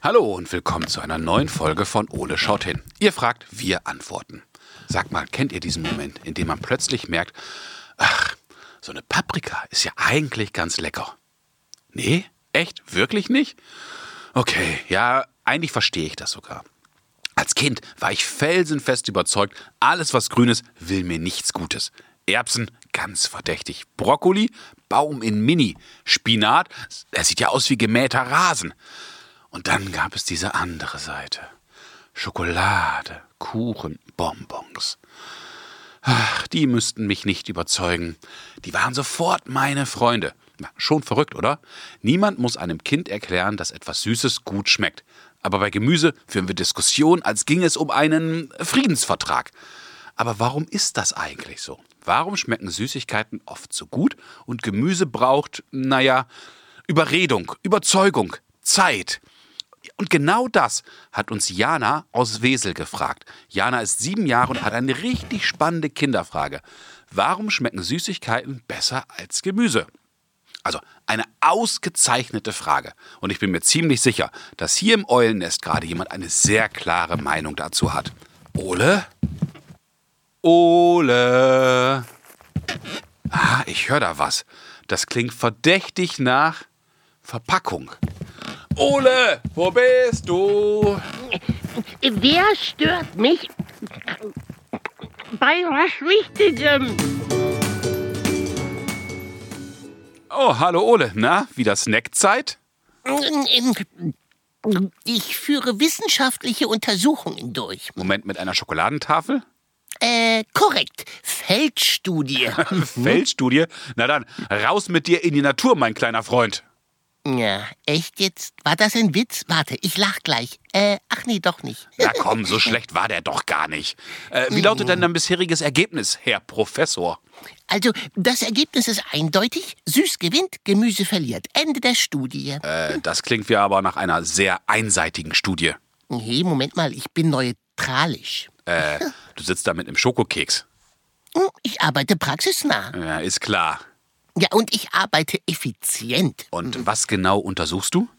Hallo und willkommen zu einer neuen Folge von Ole schaut hin. Ihr fragt, wir antworten. Sagt mal, kennt ihr diesen Moment, in dem man plötzlich merkt, ach, so eine Paprika ist ja eigentlich ganz lecker? Nee? Echt? Wirklich nicht? Okay, ja, eigentlich verstehe ich das sogar. Als Kind war ich felsenfest überzeugt, alles was grün ist, will mir nichts Gutes. Erbsen, ganz verdächtig. Brokkoli, Baum in Mini. Spinat, er sieht ja aus wie gemähter Rasen. Und dann gab es diese andere Seite. Schokolade, Kuchen, Bonbons. Ach, die müssten mich nicht überzeugen. Die waren sofort meine Freunde. Na, schon verrückt, oder? Niemand muss einem Kind erklären, dass etwas Süßes gut schmeckt. Aber bei Gemüse führen wir Diskussionen, als ginge es um einen Friedensvertrag. Aber warum ist das eigentlich so? Warum schmecken Süßigkeiten oft so gut und Gemüse braucht, Überredung, Überzeugung, Zeit? Und genau das hat uns Jana aus Wesel gefragt. Jana ist 7 Jahre und hat eine richtig spannende Kinderfrage. Warum schmecken Süßigkeiten besser als Gemüse? Also eine ausgezeichnete Frage. Und ich bin mir ziemlich sicher, dass hier im Eulennest gerade jemand eine sehr klare Meinung dazu hat. Ole? Ole? Ah, ich höre da was. Das klingt verdächtig nach Verpackung. Ole, wo bist du? Wer stört mich bei was Wichtigem? Oh, hallo Ole. Na, wieder Snackzeit? Ich führe wissenschaftliche Untersuchungen durch. Moment, mit einer Schokoladentafel? Korrekt. Feldstudie. Feldstudie? Na dann, raus mit dir in die Natur, mein kleiner Freund. Ja, echt jetzt? War das ein Witz? Warte, ich lach gleich. Ach nee, doch nicht. Na komm, so schlecht war der doch gar nicht. Wie lautet denn dein bisheriges Ergebnis, Herr Professor? Also, das Ergebnis ist eindeutig. Süß gewinnt, Gemüse verliert. Ende der Studie. Das klingt wie aber nach einer sehr einseitigen Studie. Hey, Moment mal, ich bin neutralisch. Du sitzt da mit einem Schokokeks. Ich arbeite praxisnah. Ja, ist klar. Ja, und ich arbeite effizient. Und was genau untersuchst du?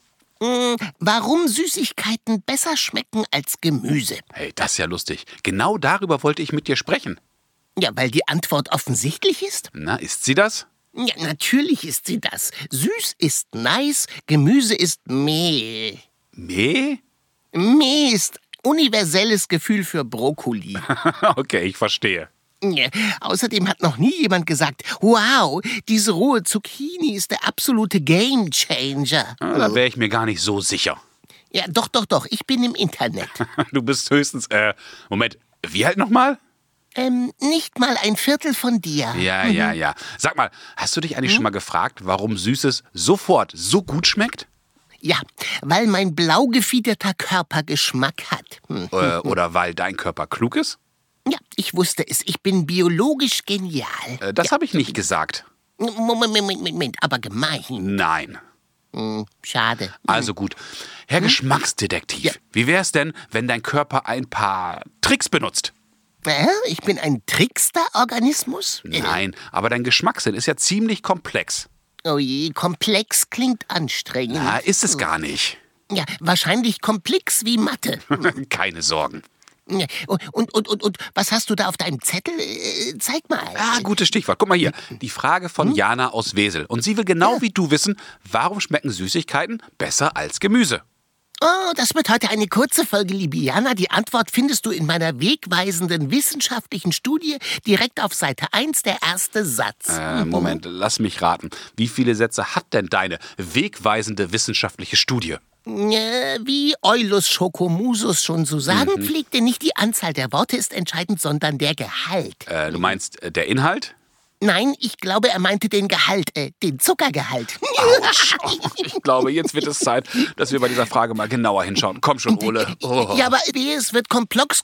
Warum Süßigkeiten besser schmecken als Gemüse. Hey, das ist ja lustig. Genau darüber wollte ich mit dir sprechen. Ja, weil die Antwort offensichtlich ist. Na, ist sie das? Ja, natürlich ist sie das. Süß ist nice, Gemüse ist meh. Meh? Meh ist universelles Gefühl für Brokkoli. Okay, ich verstehe. Ja, außerdem hat noch nie jemand gesagt, wow, diese rohe Zucchini ist der absolute Gamechanger. Da wäre ich mir gar nicht so sicher. Ja, doch, ich bin im Internet. Du bist höchstens, Moment, wie halt nochmal? Nicht mal ein Viertel von dir. Ja. Sag mal, hast du dich eigentlich schon mal gefragt, warum Süßes sofort so gut schmeckt? Ja, weil mein blau gefiederter Körper Geschmack hat. Oder weil dein Körper klug ist? Ja, ich wusste es. Ich bin biologisch genial. Das habe ich nicht gesagt. Moment, aber gemein. Nein. Schade. Also gut. Herr Geschmacksdetektiv, Ja. Wie wär's denn, wenn dein Körper ein paar Tricks benutzt? Ich bin ein Trickster-Organismus? Nein, aber dein Geschmackssinn ist ja ziemlich komplex. Oh je, komplex klingt anstrengend. Na, ist es gar nicht. Ja, wahrscheinlich komplex wie Mathe. Keine Sorgen. Ja, und was hast du da auf deinem Zettel? Zeig mal. Ah, gutes Stichwort. Guck mal hier. Die Frage von Jana aus Wesel. Und sie will genau wie du wissen, warum schmecken Süßigkeiten besser als Gemüse? Oh, das wird heute eine kurze Folge, liebe Jana. Die Antwort findest du in meiner wegweisenden wissenschaftlichen Studie direkt auf Seite 1, der erste Satz. Moment, lass mich raten. Wie viele Sätze hat denn deine wegweisende wissenschaftliche Studie? Wie Eulus Schokomusus schon zu sagen pflegte, nicht die Anzahl der Worte ist entscheidend, sondern der Gehalt. Du meinst der Inhalt? Nein, ich glaube, er meinte den Gehalt, den Zuckergehalt. Autsch. Ich glaube, jetzt wird es Zeit, dass wir bei dieser Frage mal genauer hinschauen. Komm schon, Ole. Oh. Ja, aber es wird komplex.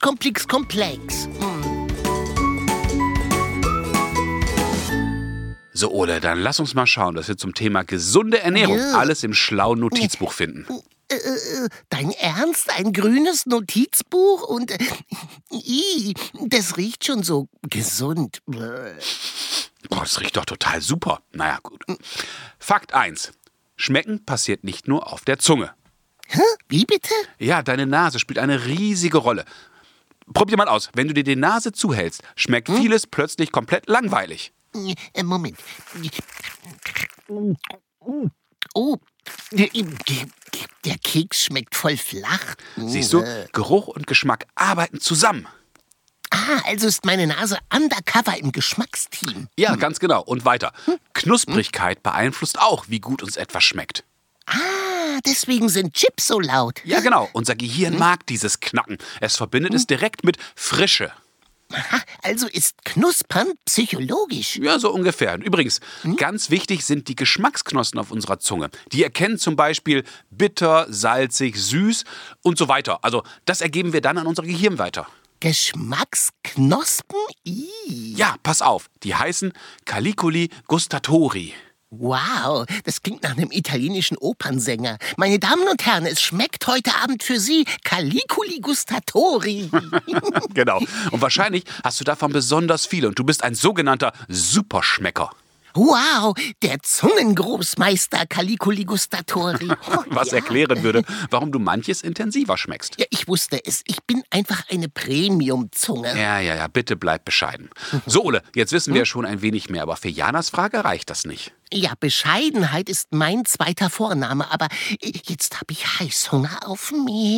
So, Ole, dann lass uns mal schauen, dass wir zum Thema gesunde Ernährung alles im schlauen Notizbuch finden. Dein Ernst? Ein grünes Notizbuch? Und das riecht schon so gesund. Boah, das riecht doch total super. Naja, gut. Fakt 1. Schmecken passiert nicht nur auf der Zunge. Hä? Wie bitte? Ja, deine Nase spielt eine riesige Rolle. Probier mal aus. Wenn du dir die Nase zuhältst, schmeckt vieles plötzlich komplett langweilig. Moment. Oh, der Keks schmeckt voll flach. Siehst du, Geruch und Geschmack arbeiten zusammen. Also ist meine Nase undercover im Geschmacksteam. Ja, ganz genau. Und weiter. Knusprigkeit beeinflusst auch, wie gut uns etwas schmeckt. Deswegen sind Chips so laut. Ja, genau. Unser Gehirn mag dieses Knacken. Es verbindet es direkt mit Frische. Also ist Knuspern psychologisch. Ja, so ungefähr. Übrigens, ganz wichtig sind die Geschmacksknospen auf unserer Zunge. Die erkennen zum Beispiel bitter, salzig, süß und so weiter. Also das ergeben wir dann an unser Gehirn weiter. Geschmacksknospen? Ja, pass auf. Die heißen Caliculi gustatori. Wow, das klingt nach einem italienischen Opernsänger. Meine Damen und Herren, es schmeckt heute Abend für Sie Caliculi gustatori. Genau. Und wahrscheinlich hast du davon besonders viele und du bist ein sogenannter Superschmecker. Wow, der Zungengroßmeister Caliculi gustatori. Was erklären würde, warum du manches intensiver schmeckst. Ja, ich wusste es. Ich bin einfach eine Premium-Zunge. Ja, bitte bleib bescheiden. So, Ole, jetzt wissen wir schon ein wenig mehr, aber für Janas Frage reicht das nicht. Ja, Bescheidenheit ist mein zweiter Vorname, aber jetzt habe ich Heißhunger auf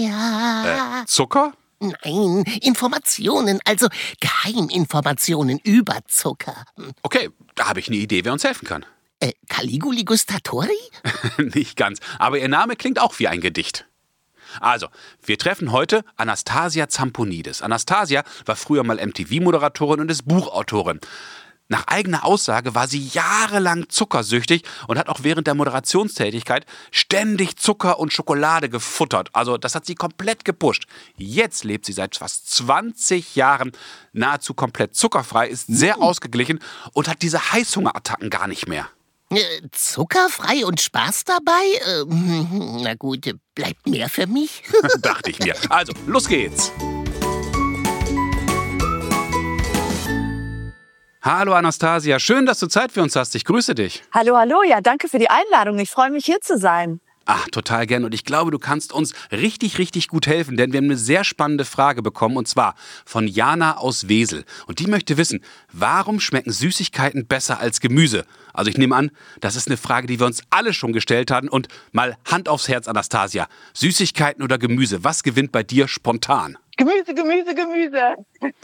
mehr. Zucker? Nein, Informationen, also Geheiminformationen über Zucker. Okay, da habe ich eine Idee, wer uns helfen kann. Caliguli gustatori? Nicht ganz, aber ihr Name klingt auch wie ein Gedicht. Also, wir treffen heute Anastasia Zamponidis. Anastasia war früher mal MTV-Moderatorin und ist Buchautorin. Nach eigener Aussage war sie jahrelang zuckersüchtig und hat auch während der Moderationstätigkeit ständig Zucker und Schokolade gefuttert. Also das hat sie komplett gepusht. Jetzt lebt sie seit fast 20 Jahren nahezu komplett zuckerfrei, ist sehr ausgeglichen und hat diese Heißhungerattacken gar nicht mehr. Zuckerfrei und Spaß dabei? Na gut, bleibt mehr für mich. Dachte ich mir. Also, los geht's. Hallo Anastasia, schön, dass du Zeit für uns hast. Ich grüße dich. Hallo, ja, danke für die Einladung. Ich freue mich, hier zu sein. Ach, total gern. Und ich glaube, du kannst uns richtig gut helfen, denn wir haben eine sehr spannende Frage bekommen, und zwar von Jana aus Wesel. Und die möchte wissen, warum schmecken Süßigkeiten besser als Gemüse? Also ich nehme an, das ist eine Frage, die wir uns alle schon gestellt hatten. Und mal Hand aufs Herz, Anastasia. Süßigkeiten oder Gemüse, was gewinnt bei dir spontan? Gemüse.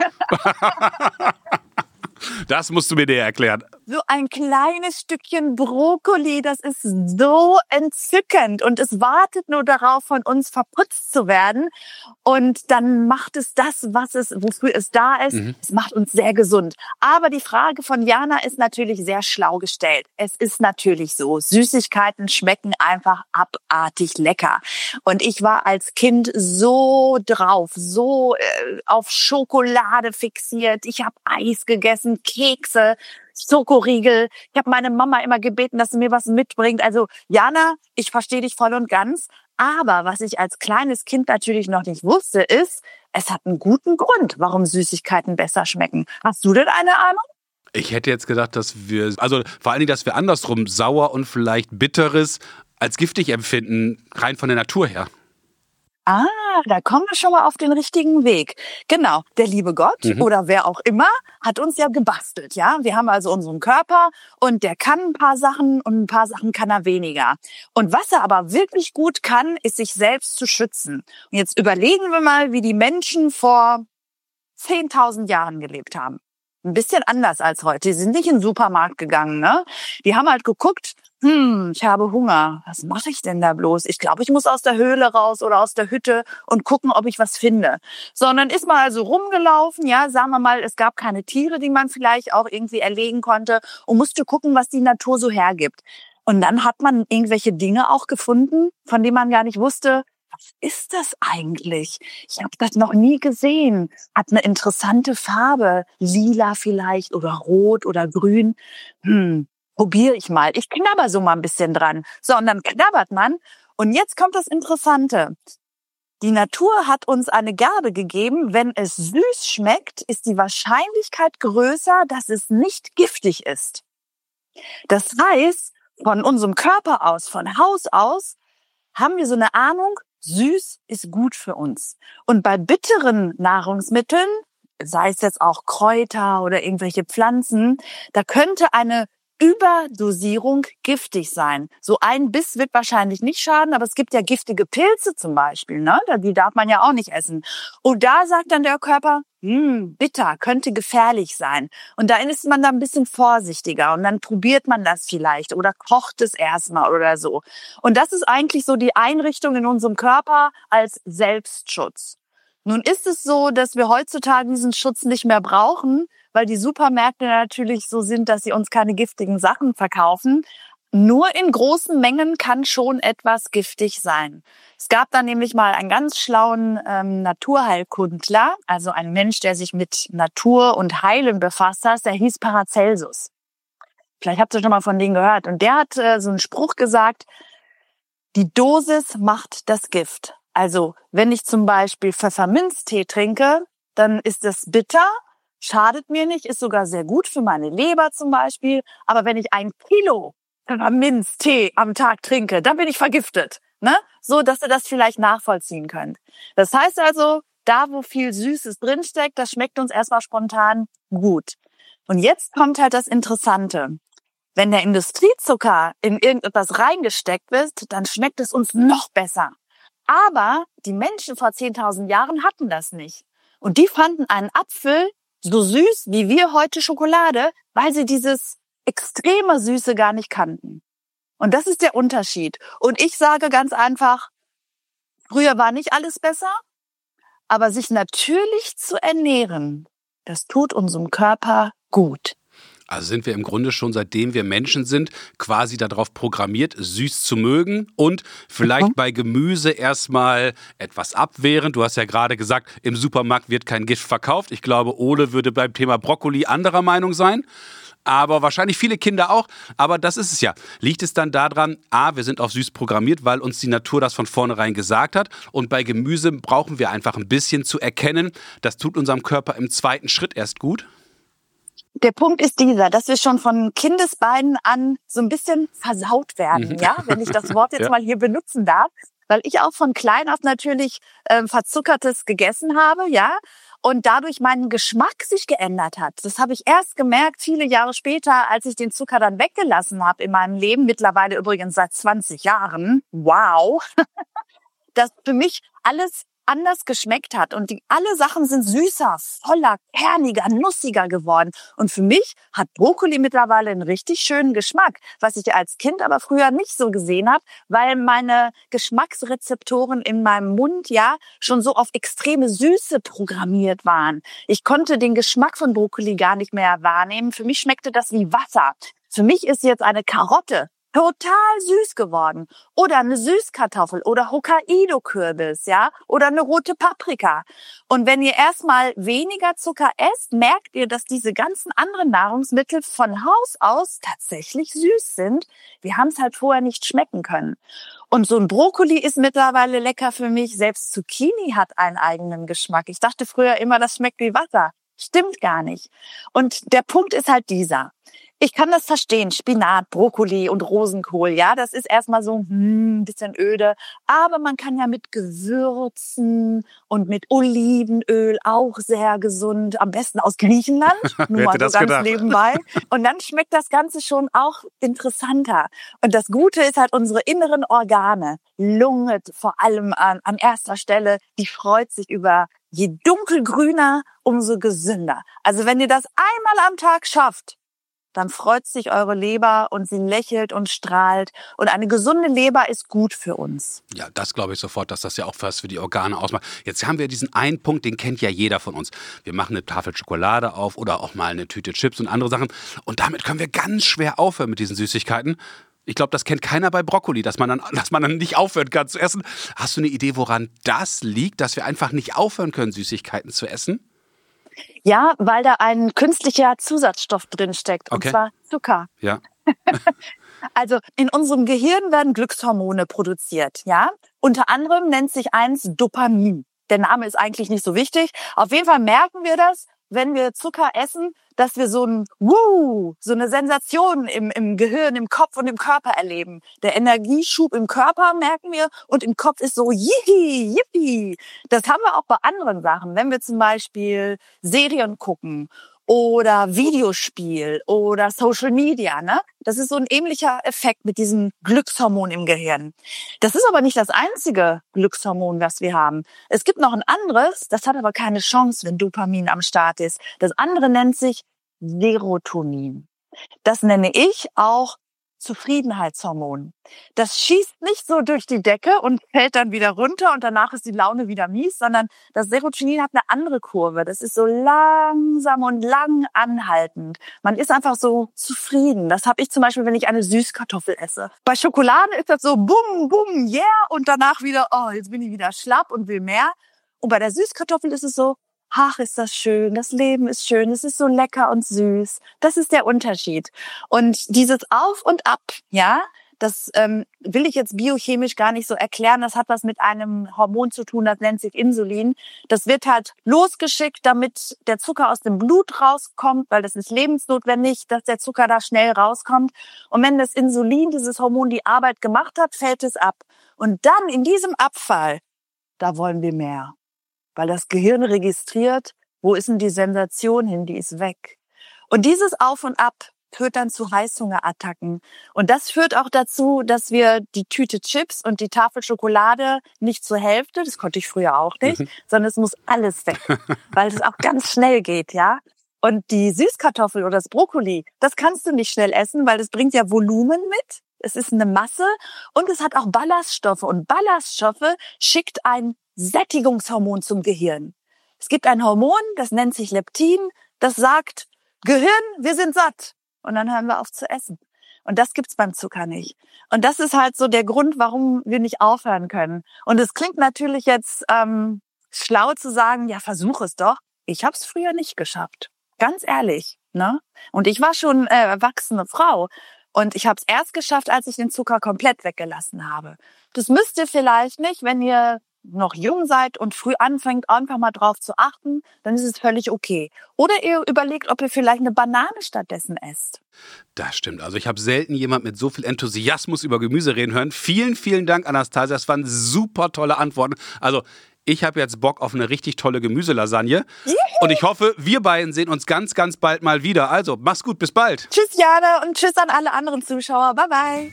Das musst du mir näher erklären. So ein kleines Stückchen Brokkoli, das ist so entzückend und es wartet nur darauf, von uns verputzt zu werden. Und dann macht es das, wofür es da ist. Es macht uns sehr gesund. Aber die Frage von Jana ist natürlich sehr schlau gestellt. Es ist natürlich so, Süßigkeiten schmecken einfach abartig lecker. Und ich war als Kind so drauf, so auf Schokolade fixiert. Ich habe Eis gegessen, Kekse, Schokoriegel. Ich habe meine Mama immer gebeten, dass sie mir was mitbringt. Also Jana, ich verstehe dich voll und ganz. Aber was ich als kleines Kind natürlich noch nicht wusste, ist, es hat einen guten Grund, warum Süßigkeiten besser schmecken. Hast du denn eine Ahnung? Ich hätte jetzt gedacht, dass vor allen Dingen, dass wir andersrum sauer und vielleicht bitteres als giftig empfinden, rein von der Natur her. Da kommen wir schon mal auf den richtigen Weg. Genau, der liebe Gott oder wer auch immer hat uns ja gebastelt, ja. Wir haben also unseren Körper und der kann ein paar Sachen und ein paar Sachen kann er weniger. Und was er aber wirklich gut kann, ist sich selbst zu schützen. Und jetzt überlegen wir mal, wie die Menschen vor 10.000 Jahren gelebt haben. Ein bisschen anders als heute. Die sind nicht in den Supermarkt gegangen, ne? Die haben halt geguckt, ich habe Hunger. Was mache ich denn da bloß? Ich glaube, ich muss aus der Höhle raus oder aus der Hütte und gucken, ob ich was finde. Sondern ist mal also rumgelaufen, ja, sagen wir mal, es gab keine Tiere, die man vielleicht auch irgendwie erlegen konnte und musste gucken, was die Natur so hergibt. Und dann hat man irgendwelche Dinge auch gefunden, von denen man gar nicht wusste, was ist das eigentlich? Ich habe das noch nie gesehen. Hat eine interessante Farbe, lila vielleicht oder rot oder grün. Probiere ich mal. Ich knabber so mal ein bisschen dran. So, und dann knabbert man. Und jetzt kommt das Interessante. Die Natur hat uns eine Gabe gegeben. Wenn es süß schmeckt, ist die Wahrscheinlichkeit größer, dass es nicht giftig ist. Das heißt, von unserem Körper aus, von Haus aus, haben wir so eine Ahnung, süß ist gut für uns. Und bei bitteren Nahrungsmitteln, sei es jetzt auch Kräuter oder irgendwelche Pflanzen, da könnte eine Überdosierung giftig sein. So ein Biss wird wahrscheinlich nicht schaden, aber es gibt ja giftige Pilze zum Beispiel, ne? Die darf man ja auch nicht essen. Und da sagt dann der Körper, bitter, könnte gefährlich sein. Und da ist man dann ein bisschen vorsichtiger und dann probiert man das vielleicht oder kocht es erstmal oder so. Und das ist eigentlich so die Einrichtung in unserem Körper als Selbstschutz. Nun ist es so, dass wir heutzutage diesen Schutz nicht mehr brauchen, weil die Supermärkte natürlich so sind, dass sie uns keine giftigen Sachen verkaufen. Nur in großen Mengen kann schon etwas giftig sein. Es gab da nämlich mal einen ganz schlauen Naturheilkundler, also ein Mensch, der sich mit Natur und Heilen befasst hat, der hieß Paracelsus. Vielleicht habt ihr schon mal von denen gehört. Und der hat so einen Spruch gesagt, die Dosis macht das Gift. Also wenn ich zum Beispiel Pfefferminztee trinke, dann ist das bitter, schadet mir nicht, ist sogar sehr gut für meine Leber zum Beispiel. Aber wenn ich 1 Kilo Pfefferminztee am Tag trinke, dann bin ich vergiftet. Ne? So, dass ihr das vielleicht nachvollziehen könnt. Das heißt also, da wo viel Süßes drinsteckt, das schmeckt uns erstmal spontan gut. Und jetzt kommt halt das Interessante. Wenn der Industriezucker in irgendetwas reingesteckt wird, dann schmeckt es uns noch besser. Aber die Menschen vor 10.000 Jahren hatten das nicht. Und die fanden einen Apfel so süß wie wir heute Schokolade, weil sie dieses extreme Süße gar nicht kannten. Und das ist der Unterschied. Und ich sage ganz einfach, früher war nicht alles besser, aber sich natürlich zu ernähren, das tut unserem Körper gut. Also sind wir im Grunde schon, seitdem wir Menschen sind, quasi darauf programmiert, süß zu mögen und vielleicht bei Gemüse erstmal etwas abwehren. Du hast ja gerade gesagt, im Supermarkt wird kein Gift verkauft. Ich glaube, Ole würde beim Thema Brokkoli anderer Meinung sein. Aber wahrscheinlich viele Kinder auch. Aber das ist es ja. Liegt es dann daran, wir sind auf süß programmiert, weil uns die Natur das von vornherein gesagt hat. Und bei Gemüse brauchen wir einfach ein bisschen zu erkennen, das tut unserem Körper im zweiten Schritt erst gut. Der Punkt ist dieser, dass wir schon von Kindesbeinen an so ein bisschen versaut werden, ja, wenn ich das Wort jetzt mal hier benutzen darf, weil ich auch von klein auf natürlich Verzuckertes gegessen habe, ja, und dadurch mein Geschmack sich geändert hat. Das habe ich erst gemerkt, viele Jahre später, als ich den Zucker dann weggelassen habe in meinem Leben, mittlerweile übrigens seit 20 Jahren, wow, dass für mich alles anders geschmeckt hat und alle Sachen sind süßer, voller, kerniger, nussiger geworden. Und für mich hat Brokkoli mittlerweile einen richtig schönen Geschmack, was ich als Kind aber früher nicht so gesehen habe, weil meine Geschmacksrezeptoren in meinem Mund ja schon so auf extreme Süße programmiert waren. Ich konnte den Geschmack von Brokkoli gar nicht mehr wahrnehmen. Für mich schmeckte das wie Wasser. Für mich ist jetzt eine Karotte total süß geworden. Oder eine Süßkartoffel oder Hokkaido-Kürbis, ja, oder eine rote Paprika. Und wenn ihr erstmal weniger Zucker esst, merkt ihr, dass diese ganzen anderen Nahrungsmittel von Haus aus tatsächlich süß sind. Wir haben es halt vorher nicht schmecken können. Und so ein Brokkoli ist mittlerweile lecker für mich. Selbst Zucchini hat einen eigenen Geschmack. Ich dachte früher immer, das schmeckt wie Wasser. Stimmt gar nicht. Und der Punkt ist halt dieser. Ich kann das verstehen, Spinat, Brokkoli und Rosenkohl, ja, das ist erstmal so ein bisschen öde, aber man kann ja mit Gewürzen und mit Olivenöl auch sehr gesund, am besten aus Griechenland, nur mal so ganz nebenbei. Und dann schmeckt das Ganze schon auch interessanter. Und das Gute ist halt unsere inneren Organe, Lunge vor allem an erster Stelle, die freut sich über je dunkelgrüner, umso gesünder. Also wenn ihr das einmal am Tag schafft, dann freut sich eure Leber und sie lächelt und strahlt. Und eine gesunde Leber ist gut für uns. Ja, das glaube ich sofort, dass das ja auch was für die Organe ausmacht. Jetzt haben wir diesen einen Punkt, den kennt ja jeder von uns. Wir machen eine Tafel Schokolade auf oder auch mal eine Tüte Chips und andere Sachen. Und damit können wir ganz schwer aufhören mit diesen Süßigkeiten. Ich glaube, das kennt keiner bei Brokkoli, dass man dann nicht aufhören kann zu essen. Hast du eine Idee, woran das liegt, dass wir einfach nicht aufhören können, Süßigkeiten zu essen? Ja, weil da ein künstlicher Zusatzstoff drin steckt, und zwar Zucker. Ja. Also in unserem Gehirn werden Glückshormone produziert, ja. Unter anderem nennt sich eins Dopamin. Der Name ist eigentlich nicht so wichtig. Auf jeden Fall merken wir das, wenn wir Zucker essen, dass wir so eine Sensation im Gehirn, im Kopf und im Körper erleben. Der Energieschub im Körper merken wir und im Kopf ist so yippie, yippie. Das haben wir auch bei anderen Sachen. Wenn wir zum Beispiel Serien gucken oder Videospiel oder Social Media, ne? Das ist so ein ähnlicher Effekt mit diesem Glückshormon im Gehirn. Das ist aber nicht das einzige Glückshormon, was wir haben. Es gibt noch ein anderes, das hat aber keine Chance, wenn Dopamin am Start ist. Das andere nennt sich Serotonin. Das nenne ich auch Zufriedenheitshormon. Das schießt nicht so durch die Decke und fällt dann wieder runter und danach ist die Laune wieder mies, sondern das Serotonin hat eine andere Kurve. Das ist so langsam und lang anhaltend. Man ist einfach so zufrieden. Das habe ich zum Beispiel, wenn ich eine Süßkartoffel esse. Bei Schokolade ist das so bum, bum, yeah und danach wieder, oh, jetzt bin ich wieder schlapp und will mehr. Und bei der Süßkartoffel ist es so, ach, ist das schön, das Leben ist schön, es ist so lecker und süß. Das ist der Unterschied. Und dieses Auf und Ab, ja, das will ich jetzt biochemisch gar nicht so erklären. Das hat was mit einem Hormon zu tun, das nennt sich Insulin. Das wird halt losgeschickt, damit der Zucker aus dem Blut rauskommt, weil das ist lebensnotwendig, dass der Zucker da schnell rauskommt. Und wenn das Insulin, dieses Hormon, die Arbeit gemacht hat, fällt es ab. Und dann in diesem Abfall, da wollen wir mehr. Weil das Gehirn registriert, wo ist denn die Sensation hin, die ist weg. Und dieses Auf und Ab führt dann zu Heißhungerattacken. Und das führt auch dazu, dass wir die Tüte Chips und die Tafel Schokolade nicht zur Hälfte, das konnte ich früher auch nicht, sondern es muss alles weg, weil es auch ganz schnell geht, ja. Und die Süßkartoffel oder das Brokkoli, das kannst du nicht schnell essen, weil das bringt ja Volumen mit. Es ist eine Masse und es hat auch Ballaststoffe. Und Ballaststoffe schickt ein Sättigungshormon zum Gehirn. Es gibt ein Hormon, das nennt sich Leptin, das sagt, Gehirn, wir sind satt. Und dann hören wir auf zu essen. Und das gibt's beim Zucker nicht. Und das ist halt so der Grund, warum wir nicht aufhören können. Und es klingt natürlich jetzt schlau zu sagen, ja, versuch es doch. Ich habe es früher nicht geschafft. Ganz ehrlich, ne? Und ich war schon erwachsene Frau. Und ich habe es erst geschafft, als ich den Zucker komplett weggelassen habe. Das müsst ihr vielleicht nicht, wenn ihr noch jung seid und früh anfängt, einfach mal drauf zu achten, dann ist es völlig okay. Oder ihr überlegt, ob ihr vielleicht eine Banane stattdessen esst. Das stimmt. Also ich habe selten jemand mit so viel Enthusiasmus über Gemüse reden hören. Vielen, vielen Dank, Anastasia. Das waren super tolle Antworten. Also ich habe jetzt Bock auf eine richtig tolle Gemüselasagne. Juhu. Und ich hoffe, wir beiden sehen uns ganz, ganz bald mal wieder. Also mach's gut, bis bald. Tschüss, Jana, und tschüss an alle anderen Zuschauer. Bye, bye.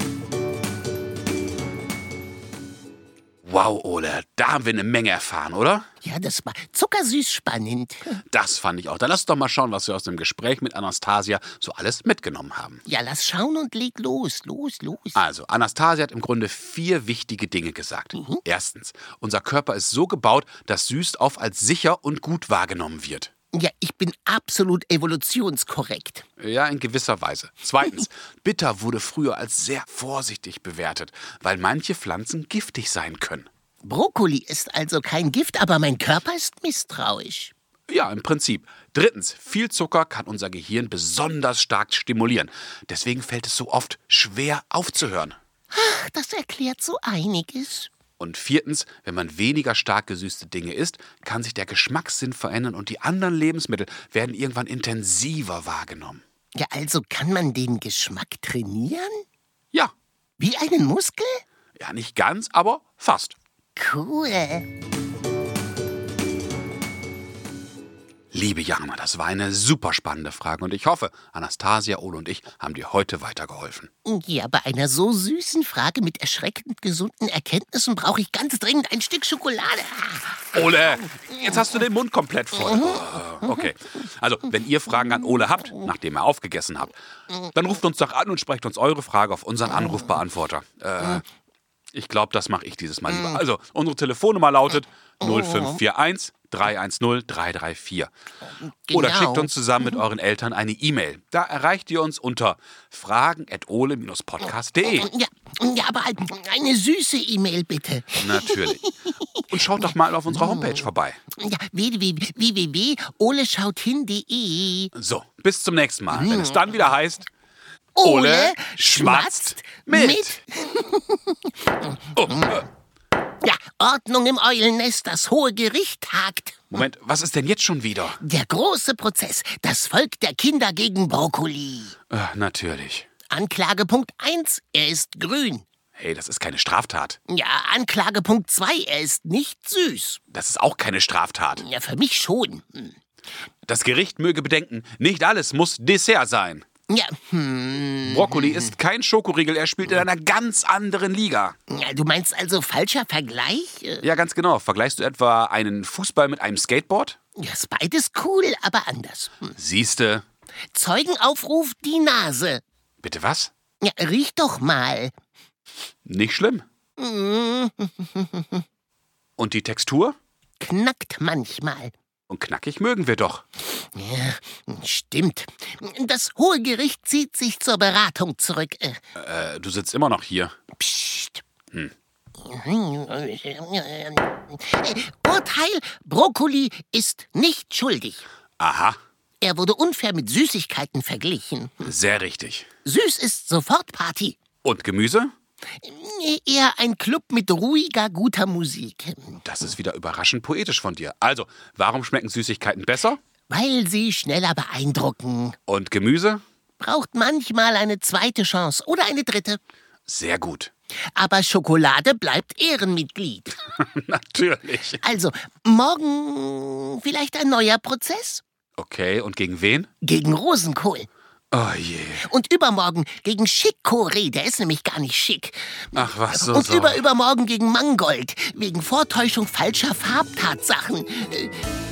Wow, Ole, da haben wir eine Menge erfahren, oder? Ja, das war zuckersüß spannend. Das fand ich auch. Dann lass uns doch mal schauen, was wir aus dem Gespräch mit Anastasia so alles mitgenommen haben. Ja, lass schauen und leg los. Also, Anastasia hat im Grunde 4 wichtige Dinge gesagt. Erstens, unser Körper ist so gebaut, dass Süßstoff als sicher und gut wahrgenommen wird. Ja, ich bin absolut evolutionskorrekt. Ja, in gewisser Weise. Zweitens, bitter wurde früher als sehr vorsichtig bewertet, weil manche Pflanzen giftig sein können. Brokkoli ist also kein Gift, aber mein Körper ist misstrauisch. Ja, im Prinzip. Drittens, viel Zucker kann unser Gehirn besonders stark stimulieren. Deswegen fällt es so oft schwer aufzuhören. Ach, das erklärt so einiges. Und viertens, wenn man weniger stark gesüßte Dinge isst, kann sich der Geschmackssinn verändern und die anderen Lebensmittel werden irgendwann intensiver wahrgenommen. Ja, also kann man den Geschmack trainieren? Ja. Wie einen Muskel? Ja, nicht ganz, aber fast. Cool. Liebe Jana, das war eine super spannende Frage und ich hoffe, Anastasia, Ole und ich haben dir heute weitergeholfen. Ja, bei einer so süßen Frage mit erschreckend gesunden Erkenntnissen brauche ich ganz dringend ein Stück Schokolade. Ole, jetzt hast du den Mund komplett voll. Okay, also wenn ihr Fragen an Ole habt, nachdem ihr aufgegessen habt, dann ruft uns doch an und sprecht uns eure Frage auf unseren Anrufbeantworter. Ich glaube, das mache ich dieses Mal lieber. Also, unsere Telefonnummer lautet 0541 310 334. Oder Genau. schickt uns zusammen mit euren Eltern eine E-Mail. Da erreicht ihr uns unter fragen@ole-podcast.de. Ja, aber eine süße E-Mail bitte. Natürlich. Und schaut doch mal auf unserer Homepage vorbei. Ja, www.oleschauthin.de. So, bis zum nächsten Mal, wenn es dann wieder heißt... Ole schmatzt mit. mit. Oh, Ja, Ordnung im Eulennest, das hohe Gericht tagt. Moment, was ist denn jetzt schon wieder? Der große Prozess, das Volk der Kinder gegen Brokkoli. Natürlich. Anklagepunkt 1, er ist grün. Hey, das ist keine Straftat. Ja, Anklagepunkt 2, er ist nicht süß. Das ist auch keine Straftat. Ja, für mich schon. Das Gericht möge bedenken, nicht alles muss Dessert sein. Ja, Brokkoli ist kein Schokoriegel, er spielt in einer ganz anderen Liga. Ja, du meinst also falscher Vergleich? Ja, ganz genau. Vergleichst du etwa einen Fußball mit einem Skateboard? Ja, ist beides cool, aber anders. Siehste. Zeugenaufruf, die Nase. Bitte was? Ja, riech doch mal. Nicht schlimm. Und die Textur? Knackt manchmal. Und knackig mögen wir doch. Ja, stimmt. Das Hohe Gericht zieht sich zur Beratung zurück. Du sitzt immer noch hier. Psst. Urteil, Brokkoli ist nicht schuldig. Aha, Er wurde unfair mit Süßigkeiten verglichen. sehr richtig. Süß ist sofort Party. Und Gemüse? Eher ein Club mit ruhiger, guter Musik. Das ist wieder überraschend poetisch von dir. Also, warum schmecken Süßigkeiten besser? Weil sie schneller beeindrucken. Und Gemüse? Braucht manchmal eine zweite Chance oder eine dritte. Sehr gut. Aber Schokolade bleibt Ehrenmitglied. Natürlich. Also, morgen vielleicht ein neuer Prozess? Okay, und gegen wen? Gegen Rosenkohl. Oh je. Und übermorgen gegen Chicorée, der ist nämlich gar nicht schick. Ach was, so. Und übermorgen gegen Mangold, wegen Vortäuschung falscher Farbtatsachen.